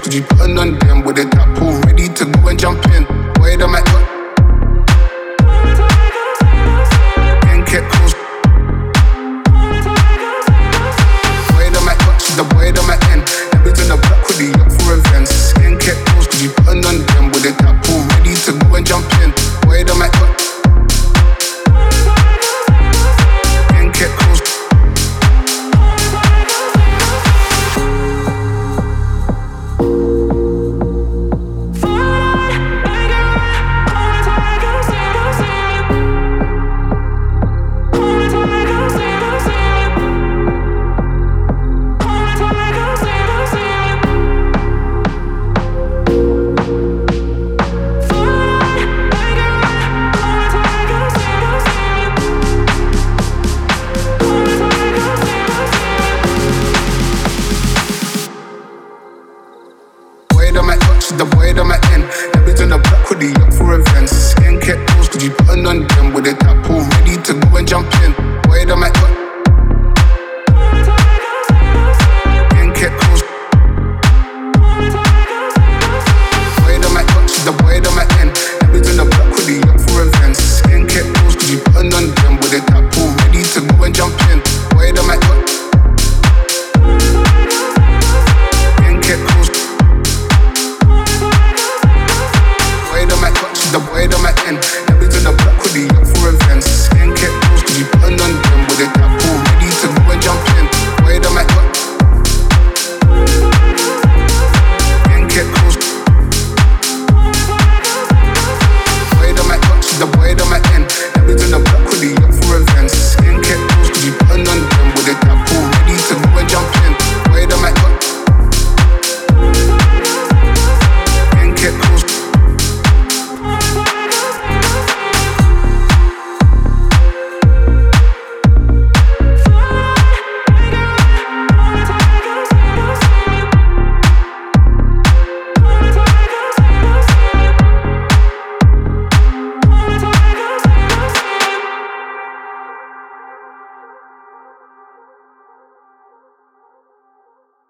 cause you putting on them with a tap pool ready to go and jump in. Boy, them at and get close. Boy, them at the boy, them at end. Never in the black hoodie up for events. Skin get close cause you putting on them with a tap pool